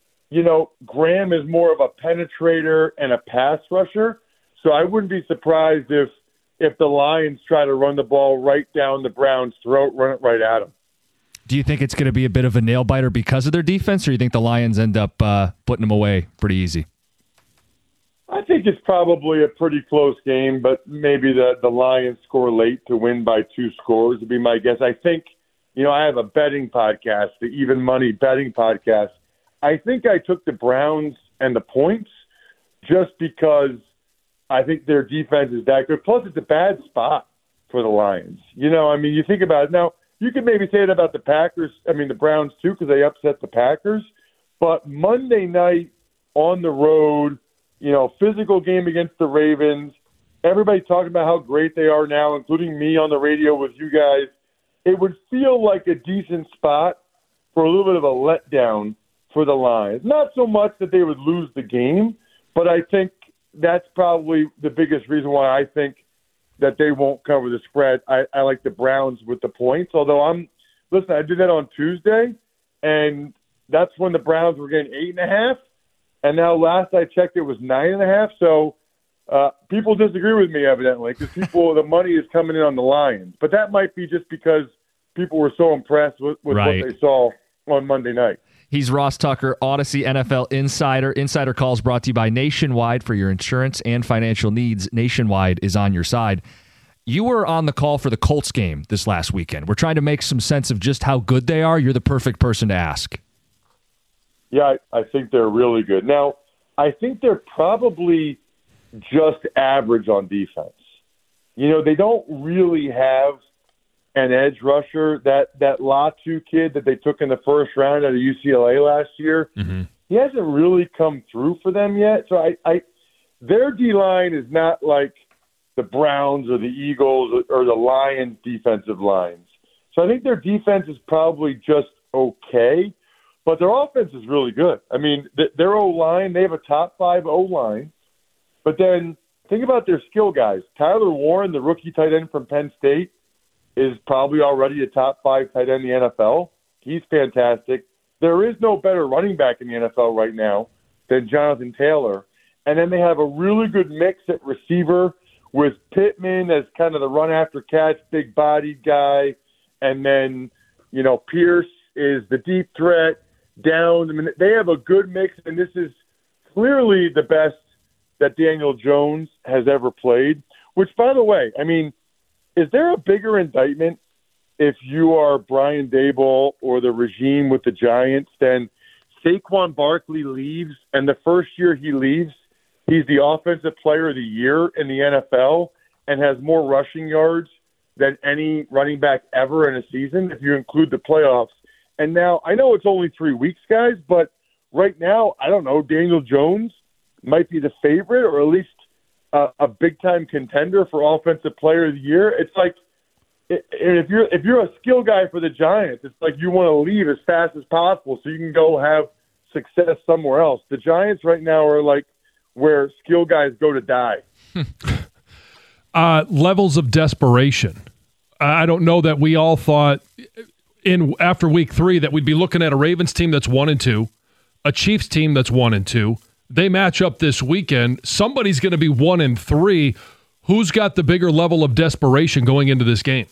Graham is more of a penetrator and a pass rusher, so I wouldn't be surprised if the Lions try to run the ball right down the Browns' throat, run it right at them. Do you think it's going to be a bit of a nail-biter because of their defense, or do you think the Lions end up putting them away pretty easy? I think it's probably a pretty close game, but maybe the Lions score late to win by 2 scores would be my guess. I think, I have a betting podcast, the Even Money betting podcast. I think I took the Browns and the points just because I think their defense is that good. Plus, it's a bad spot for the Lions. You think about it. Now, you could maybe say it about the Browns too, because they upset the Packers. But Monday night on the road, physical game against the Ravens, everybody talking about how great they are now, including me on the radio with you guys. It would feel like a decent spot for a little bit of a letdown for the Lions. Not so much that they would lose the game, but I think that's probably the biggest reason why I think that they won't cover the spread. I like the Browns with the points, although I did that on Tuesday, and that's when the Browns were getting 8.5, and now last I checked it was 9.5, so people disagree with me evidently because the money is coming in on the Lions, but that might be just because people were so impressed with right. what they saw on Monday night. He's Ross Tucker, Odyssey NFL Insider. Insider Calls brought to you by Nationwide. For your insurance and financial needs, Nationwide is on your side. You were on the call for the Colts game this last weekend. We're trying to make some sense of just how good they are. You're the perfect person to ask. Yeah, I think they're really good. Now, I think they're probably just average on defense. They don't really have an edge rusher, that Latu kid that they took in the first round out of UCLA last year. Mm-hmm. He hasn't really come through for them yet. So their D-line is not like the Browns or the Eagles or the Lions defensive lines. So I think their defense is probably just okay, but their offense is really good. I mean, their O-line, they have a top 5 O-line, but then think about their skill guys. Tyler Warren, the rookie tight end from Penn State, is probably already a top 5 tight end in the NFL. He's fantastic. There is no better running back in the NFL right now than Jonathan Taylor. And then they have a really good mix at receiver with Pittman as kind of the run-after-catch, big-bodied guy. And then, Pierce is the deep threat down. I mean, they have a good mix, and this is clearly the best that Daniel Jones has ever played, which, by the way, is there a bigger indictment if you are Brian Daboll or the regime with the Giants than Saquon Barkley leaves, and the first year he leaves, he's the offensive player of the year in the NFL and has more rushing yards than any running back ever in a season if you include the playoffs. And now, I know it's only 3 weeks, guys, but right now, I don't know, Daniel Jones might be the favorite or at least a big-time contender for Offensive Player of the Year. It's like, if you're a skill guy for the Giants, it's like you want to leave as fast as possible so you can go have success somewhere else. The Giants right now are like where skill guys go to die. Levels of desperation. I don't know that we all thought after week 3 that we'd be looking at a Ravens team that's 1-2, a Chiefs team that's 1-2. They match up this weekend. Somebody's going to be 1-3. Who's got the bigger level of desperation going into this game?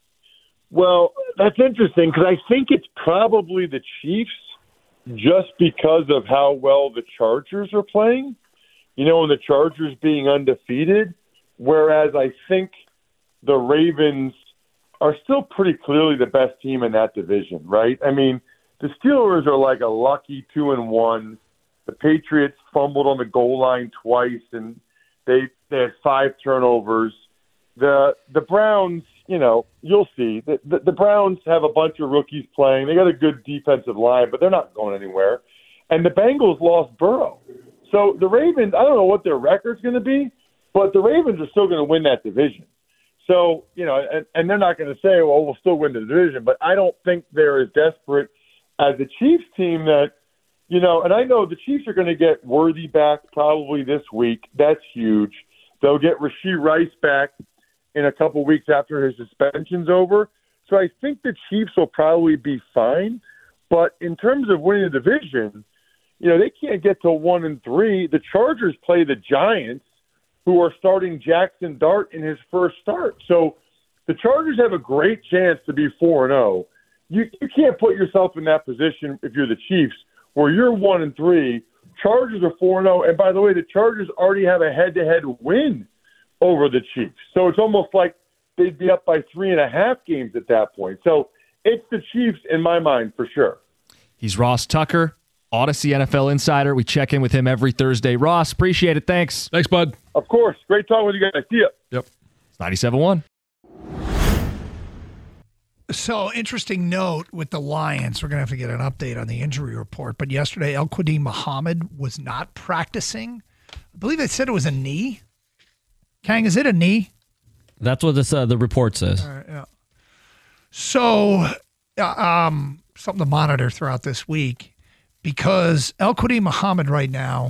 Well, that's interesting because I think it's probably the Chiefs just because of how well the Chargers are playing, and the Chargers being undefeated, whereas I think the Ravens are still pretty clearly the best team in that division, right? I mean, the Steelers are like a lucky 2-1. The Patriots fumbled on the goal line twice, and they had 5 turnovers. The Browns, you'll see. The Browns have a bunch of rookies playing. They got a good defensive line, but they're not going anywhere. And the Bengals lost Burrow. So the Ravens, I don't know what their record's going to be, but the Ravens are still going to win that division. So, and they're not going to say, well, we'll still win the division, but I don't think they're as desperate as the Chiefs team that, and I know the Chiefs are going to get Worthy back probably this week. That's huge. They'll get Rashee Rice back in a couple weeks after his suspension's over. So I think the Chiefs will probably be fine. But in terms of winning the division, they can't get to 1-3. The Chargers play the Giants, who are starting Jackson Dart in his first start. So the Chargers have a great chance to be 4-0. You can't put yourself in that position if you're the Chiefs, where you're 1-3, Chargers are 4-0, and by the way, the Chargers already have a head-to-head win over the Chiefs. So it's almost like they'd be up by 3.5 games at that point. So it's the Chiefs in my mind for sure. He's Ross Tucker, Odyssey NFL Insider. We check in with him every Thursday. Ross, appreciate it. Thanks. Thanks, bud. Of course. Great talking with you guys. See ya. Yep. It's 97.1. So, interesting note with the Lions. We're going to have to get an update on the injury report. But yesterday, El-Quadin Muhammad was not practicing. I believe they said it was a knee. Kang, is it a knee? That's what the report says. All right, yeah. So, something to monitor throughout this week because El-Quadin Muhammad right now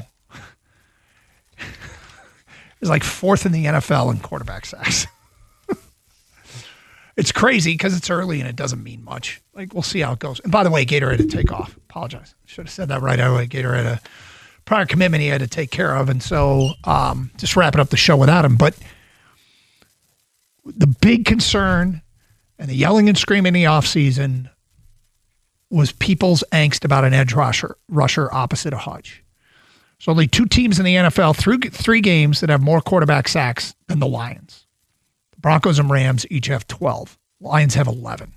is like 4th in the NFL in quarterback sacks. It's crazy because it's early and it doesn't mean much. Like, we'll see how it goes. And by the way, Gator had to take off. Apologize. Should have said that right away. Gator had a prior commitment he had to take care of. And so just wrapping up the show without him. But the big concern and the yelling and screaming in the offseason was people's angst about an edge rusher opposite of Hutch. So only 2 teams in the NFL through 3 games that have more quarterback sacks than the Lions. Broncos and Rams each have 12. Lions have 11.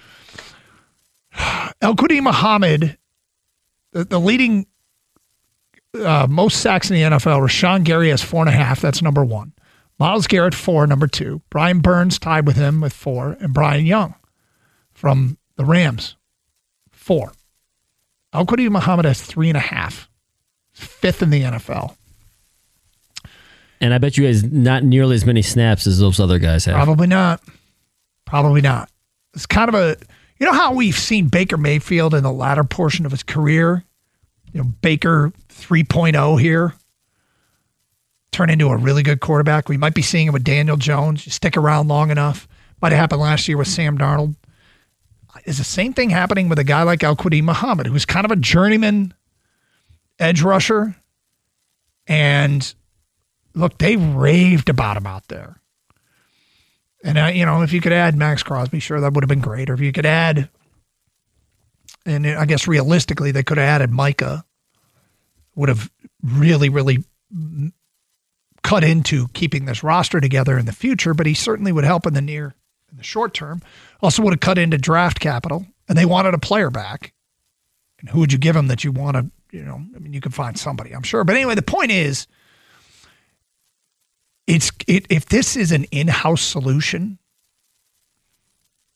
El-Quadin Muhammad, the leading most sacks in the NFL, Rashawn Gary has 4.5. That's number 1. Myles Garrett, 4, number 2. Brian Burns tied with him with 4. And Brian Young from the Rams, 4. El-Quadin Muhammad has 3.5. 5th in the NFL. And I bet you guys not nearly as many snaps as those other guys have. Probably not. It's kind of a, how we've seen Baker Mayfield in the latter portion of his career, Baker 3.0 here, turn into a really good quarterback. We might be seeing it with Daniel Jones. You stick around long enough. Might have happened last year with Sam Darnold. Is the same thing happening with a guy like El-Quadin Muhammad, who's kind of a journeyman edge rusher? And look, they raved about him out there. And, if you could add Max Crosby, sure, that would have been great. Or if you could add, and I guess realistically, they could have added Micah, would have really, really cut into keeping this roster together in the future, but he certainly would help in the short term. Also would have cut into draft capital, and they wanted a player back. And who would you give them that you want to, you can find somebody, I'm sure. But anyway, the point is, if this is an in-house solution,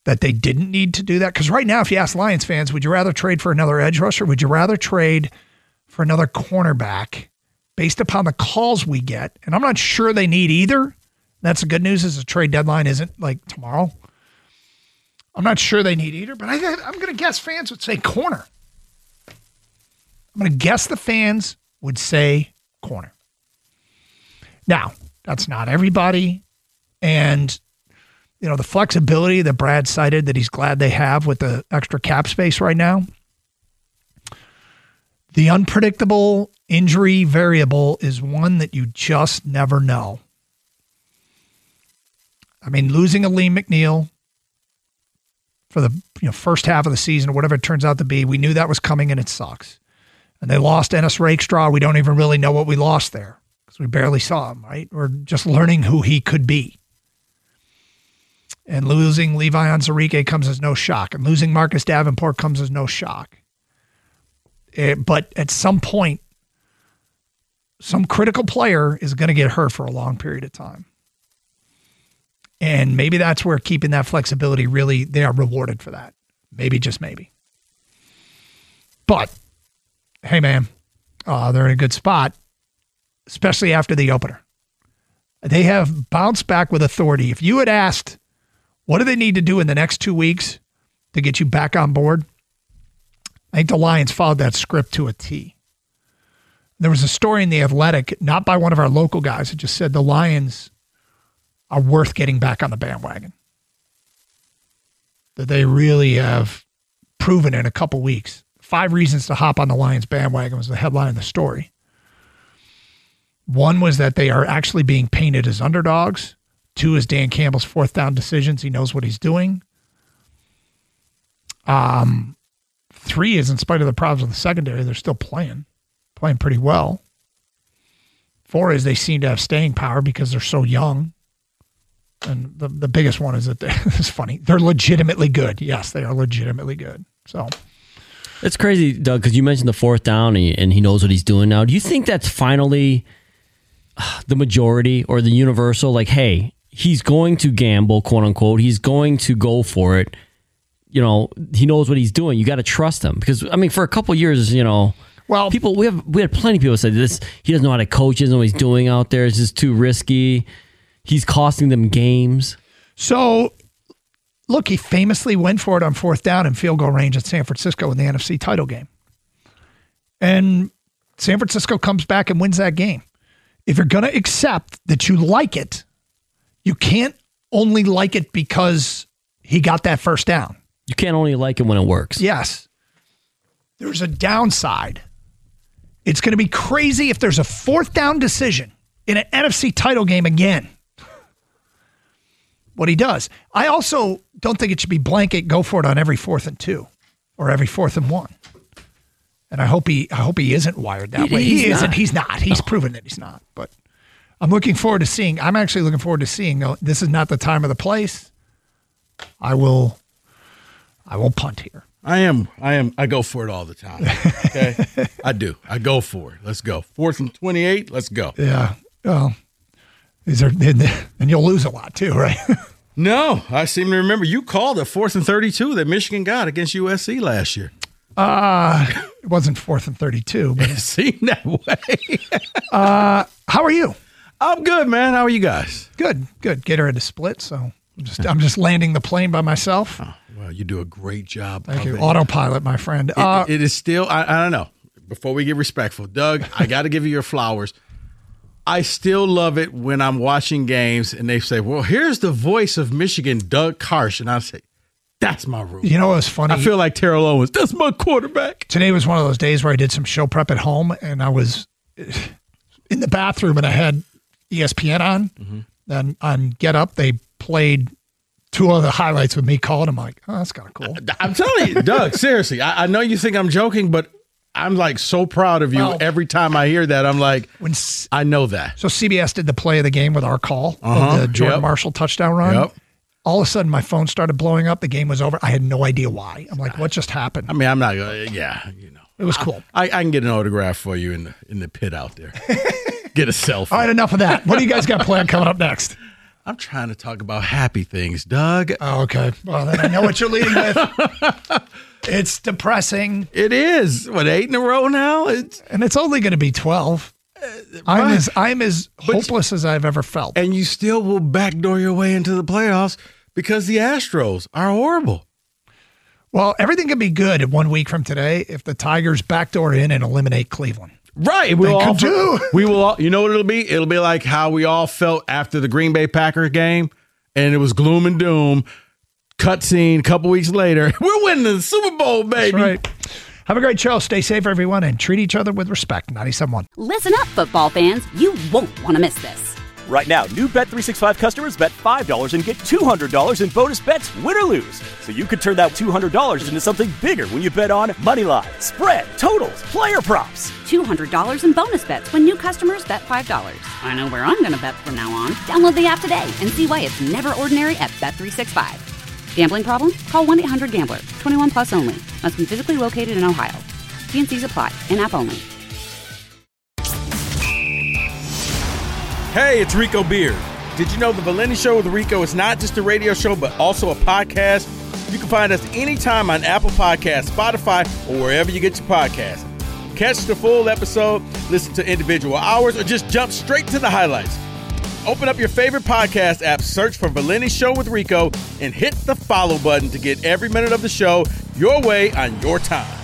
that they didn't need to do that? Because right now, if you ask Lions fans, would you rather trade for another edge rusher? Would you rather trade for another cornerback based upon the calls we get? And I'm not sure they need either. That's the good news is the trade deadline isn't like tomorrow. I'm not sure they need either, but I'm going to guess fans would say corner. I'm going to guess the fans would say corner. Now, that's not everybody. And, the flexibility that Brad cited that he's glad they have with the extra cap space right now, the unpredictable injury variable is one that you just never know. I mean, losing Aleem McNeil for the first half of the season or whatever it turns out to be, we knew that was coming and it sucks. And they lost Ennis Rakestraw. We don't even really know what we lost there because we barely saw him, right? We're just learning who he could be. And losing Levi Onwuzurike comes as no shock. And losing Marcus Davenport comes as no shock. But at some point, some critical player is going to get hurt for a long period of time. And maybe that's where keeping that flexibility really, they are rewarded for that. Maybe, just maybe. But, hey, man, they're in a good spot, especially after the opener. They have bounced back with authority. If you had asked, what do they need to do in the next 2 weeks to get you back on board? I think the Lions followed that script to a T. There was a story in The Athletic, not by one of our local guys, it just said the Lions are worth getting back on the bandwagon. That they really have proven in a couple weeks. 5 reasons to hop on the Lions bandwagon was the headline of the story. One was that they are actually being painted as underdogs. 2 is Dan Campbell's 4th down decisions. He knows what he's doing. 3 is in spite of the problems with the secondary, they're still playing pretty well. 4 is they seem to have staying power because they're so young. And the biggest one is that it's funny. They're legitimately good. Yes, they are legitimately good. So it's crazy, Doug, because you mentioned the 4th down and he knows what he's doing now. Do you think that's finally the majority or the universal? Like, hey, he's going to gamble, quote unquote. He's going to go for it. He knows what he's doing. You got to trust him because, I mean, for a couple of years, well, we had plenty of people say this. He doesn't know how to coach. He doesn't know what he's doing out there. It's just too risky. He's costing them games. So, look, he famously went for it on 4th down in field goal range at San Francisco in the NFC title game. And San Francisco comes back and wins that game. If you're going to accept that you like it, you can't only like it because he got that 1st down. You can't only like it when it works. Yes. There's a downside. It's going to be crazy if there's a 4th down decision in an NFC title game again. What he does. I also don't think it should be blanket go for it on every 4th and 2 or every 4th and 1. And I hope he isn't wired that way. He isn't. He's not. He's proven that he's not. But I'm actually looking forward to seeing. No, this is not the time or the place. I will punt here. I am. I go for it all the time. Okay. I do. I go for it. Let's go. 4th and 28. Let's go. Yeah. Well, and you'll lose a lot too, right? No, I seem to remember you called a 4th and 32 that Michigan got against USC last year. It wasn't 4th and 32, but it seemed that way. How are you? I'm good, man. How are you guys? Good. Gator had to split, so I'm just landing the plane by myself. Oh, well, you do a great job. Thank you. Autopilot, my friend. It is still, I don't know. Before we get respectful, Doug, I got to give you your flowers. I still love it when I'm watching games and they say, well, here's the voice of Michigan, Doug Karsch. And I say, that's my room. You know what was funny? I feel like Terrell Owens. That's my quarterback. Today was one of those days where I did some show prep at home and I was in the bathroom and I had ESPN on. Mm-hmm. Then on Get Up, they played 2 other highlights with me calling. I'm like, oh, that's kind of cool. I'm telling you, Doug, seriously, I know you think I'm joking, but I'm like so proud of you. Well, every time I hear that, I'm like, I know that. So CBS did the play of the game with our call of the Jordan Marshall touchdown run. Yep. All of a sudden, my phone started blowing up. The game was over. I had no idea why. I'm like, what just happened? I mean, I'm not going to, It was cool. I can get an autograph for you in the pit out there. Get a selfie. All right, enough of that. What do you guys got planned coming up next? I'm trying to talk about happy things, Doug. Oh, okay. Well, then I know what you're leading with. It's depressing. It is. What, 8 in a row now? And it's only going to be 12. I'm as hopeless as I've ever felt. And you still will backdoor your way into the playoffs because the Astros are horrible. Well, everything can be good in 1 week from today if the Tigers backdoor in and eliminate Cleveland. Right. We will all, you know what it'll be? It'll be like how we all felt after the Green Bay Packers game, and it was gloom and doom. Cutscene a couple weeks later. We're winning the Super Bowl, baby. That's right. Have a great show. Stay safe, everyone, and treat each other with respect. 97.1. Listen up, football fans. You won't want to miss this. Right now, new Bet365 customers bet $5 and get $200 in bonus bets, win or lose. So you could turn that $200 into something bigger when you bet on money line, spread, totals, player props. $200 in bonus bets when new customers bet $5. I know where I'm going to bet from now on. Download the app today and see why it's never ordinary at Bet365. Gambling problem? Call 1-800-GAMBLER. 21 plus only. Must be physically located in Ohio. T&Cs apply. In-app only. Hey, it's Rico Beard. Did you know the Valenti Show with Rico is not just a radio show, but also a podcast? You can find us anytime on Apple Podcasts, Spotify, or wherever you get your podcasts. Catch the full episode, listen to individual hours, or just jump straight to the highlights. Open up your favorite podcast app, search for Valenti Show with Rico, and hit the follow button to get every minute of the show your way on your time.